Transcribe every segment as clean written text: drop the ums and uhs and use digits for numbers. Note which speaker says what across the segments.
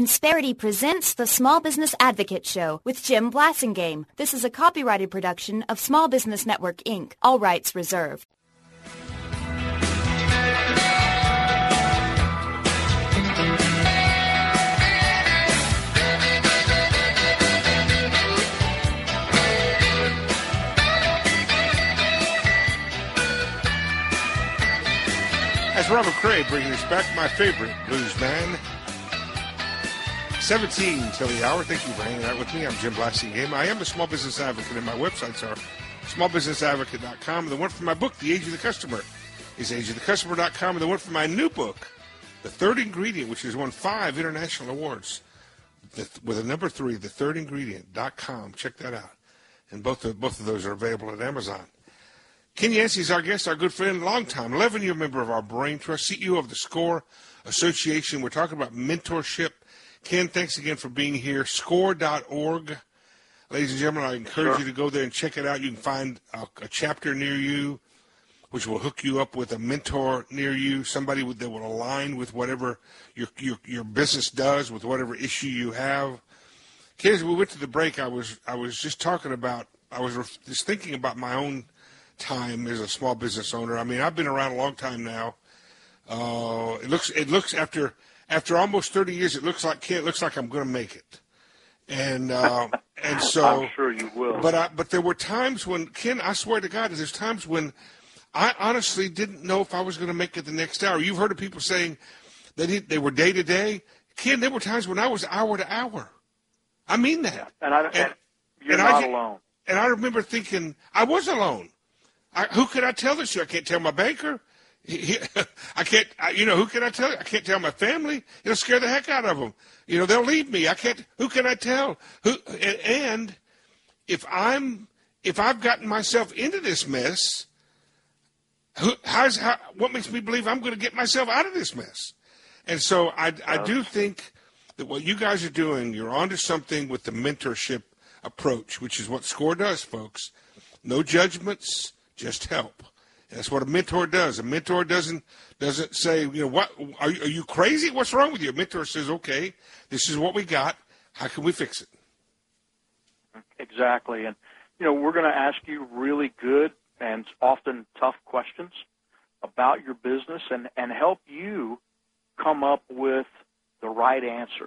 Speaker 1: Insperity presents the Small Business Advocate Show with Jim Blasingame. This is a copyrighted production of Small Business Network, Inc., all rights reserved.
Speaker 2: That's Robert Cray bringing us back my favorite blues man. 17 till the hour. Thank you for hanging out with me. I'm Jim Blasingame. I am a small business advocate, and my websites are smallbusinessadvocate.com. The one for my book, The Age of the Customer, is ageofthecustomer.com. And the one for my new book, The Third Ingredient, which has won 5 international awards, with a number 3, thethirdingredient.com. Check that out. And both of those are available at Amazon. Ken Yancey is our guest, our good friend, longtime, 11-year member of our Brain Trust, CEO of the SCORE Association. We're talking about mentorship. Ken, thanks again for being here. SCORE.org. Ladies and gentlemen, I encourage you to go there and check it out. You can find a chapter near you, which will hook you up with a mentor near you, somebody that will align with whatever your business does, with whatever issue you have. Ken, as we went to the break, I was just talking about, I was just thinking about my own time as a small business owner. I mean, I've been around a long time now. It looks after almost 30 years, it looks like I'm going to make it, and so
Speaker 3: I'm sure you will.
Speaker 2: But there were times when, Ken, I swear to God, there's times when I honestly didn't know if I was going to make it the next hour. You've heard of people saying that they were day to day. Ken, there were times when I was hour to hour. I mean that.
Speaker 3: Yeah. You're not alone.
Speaker 2: And I remember thinking I was alone. Who could I tell this to? I can't tell my banker. I can't, who can I tell? I can't tell my family. It'll scare the heck out of them. They'll leave me. I can't, who can I tell? And if I've gotten myself into this mess, what makes me believe I'm going to get myself out of this mess? And so I do think that what you guys are doing, you're onto something with the mentorship approach, which is what SCORE does, folks. No judgments, just help. That's what a mentor does. A mentor doesn't say, what are you crazy? What's wrong with you? A mentor says, okay, this is what we got. How can we fix it?
Speaker 3: Exactly. And, we're going to ask you really good and often tough questions about your business and help you come up with the right answers.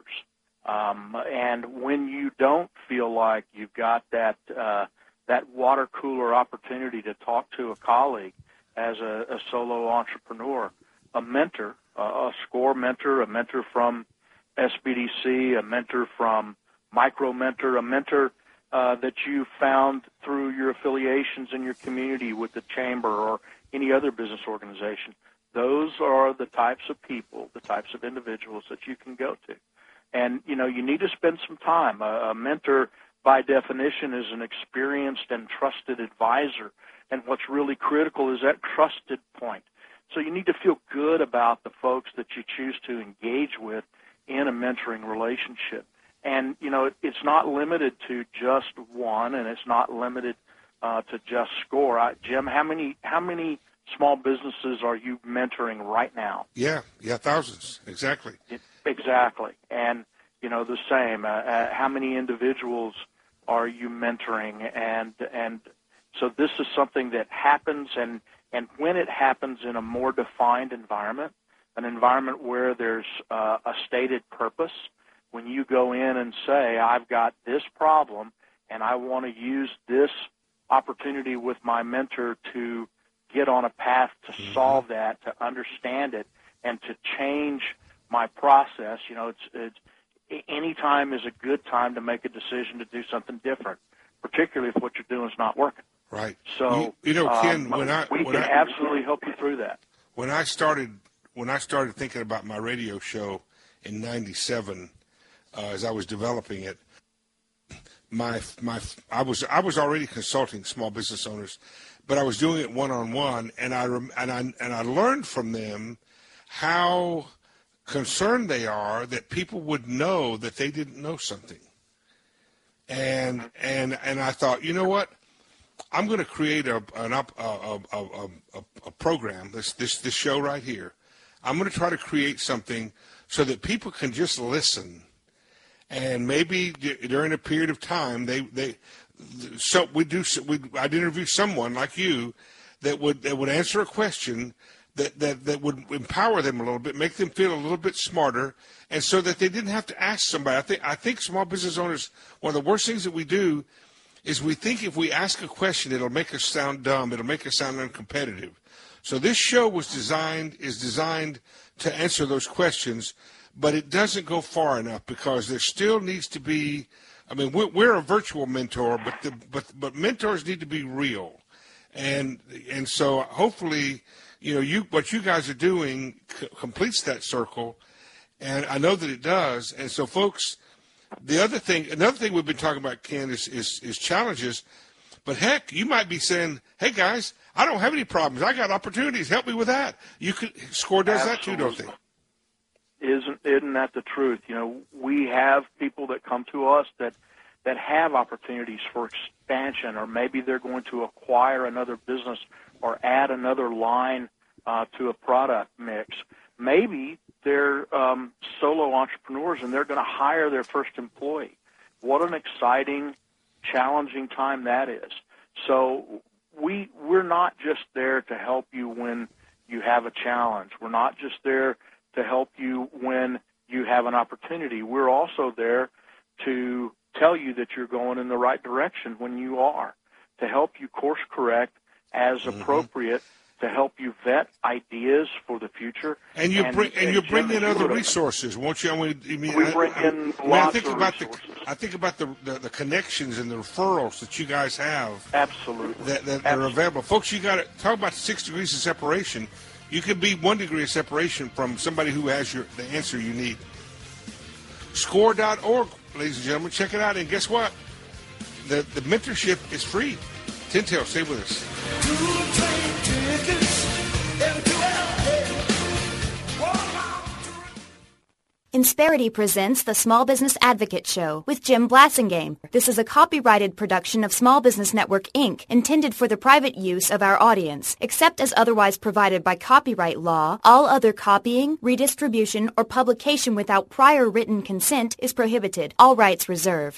Speaker 3: And when you don't feel like you've got that water cooler opportunity to talk to a colleague, as a solo entrepreneur, a mentor, a SCORE mentor, a mentor from SBDC, a mentor from Micro Mentor, a mentor that you found through your affiliations in your community with the chamber or any other business organization. Those are the types of people, the types of individuals that you can go to. And, you need to spend some time. A mentor, by definition, is an experienced and trusted advisor. And what's really critical is that trusted point. So you need to feel good about the folks that you choose to engage with in a mentoring relationship. And, it's not limited to just one, and it's not limited to just SCORE. Jim, how many small businesses are you mentoring right now?
Speaker 2: Yeah, thousands, exactly.
Speaker 3: Exactly. And, the same. How many individuals are you mentoring? And so this is something that happens, and when it happens in a more defined environment, an environment where there's a stated purpose, when you go in and say, I've got this problem, and I want to use this opportunity with my mentor to get on a path to solve that, to understand it, and to change my process, any time is a good time to make a decision to do something different, particularly if what you're doing is not working.
Speaker 2: Right.
Speaker 3: So,
Speaker 2: Ken,
Speaker 3: we can absolutely help you through that.
Speaker 2: When I started thinking about my radio show in '97, as I was developing it, I was already consulting small business owners, but I was doing it one-on-one, and I learned from them how concerned they are that people would know that they didn't know something. And I thought, you know what? I'm going to create a program, this show right here. I'm going to try to create something so that people can just listen And maybe during a period of time, I'd interview someone like you that would answer a question that would empower them a little bit, make them feel a little bit smarter, and so that they didn't have to ask somebody. I think small business owners, one of the worst things that we do is we think if we ask a question, it'll make us sound dumb, it'll make us sound uncompetitive. So this show is designed to answer those questions, but it doesn't go far enough because there still needs to be. I mean, we're a virtual mentor, but mentors need to be real, and so hopefully, what you guys are doing completes that circle, and I know that it does. And so, folks, another thing we've been talking about, Ken, is challenges. But heck, you might be saying, "Hey guys, I don't have any problems. I got opportunities. Help me with that." SCORE does that too, don't they?
Speaker 3: Isn't that the truth? We have people that come to us that have opportunities for expansion, or maybe they're going to acquire another business or add another line to a product mix. Maybe they're solo entrepreneurs and they're going to hire their first employee. What an exciting, challenging time that is. So we're not just there to help you when you have a challenge. We're not just there to help you when you have an opportunity. We're also there to tell you that you're going in the right direction when you are, to help you course correct as appropriate, to help you vet ideas for the future.
Speaker 2: And you bring in other resources, won't you?
Speaker 3: We bring in lots of resources.
Speaker 2: I think about the connections and the referrals that you guys have.
Speaker 3: Absolutely.
Speaker 2: That are available. Folks, you got to talk about 6 degrees of separation. You could be 1 degree of separation from somebody who has the answer you need. SCORE.org, ladies and gentlemen. Check it out. And guess what? The mentorship is free. Tintel, stay with us.
Speaker 1: Insperity presents the Small Business Advocate Show with Jim Blasingame. This is a copyrighted production of Small Business Network, Inc., intended for the private use of our audience. Except as otherwise provided by copyright law, all other copying, redistribution, or publication without prior written consent is prohibited. All rights reserved.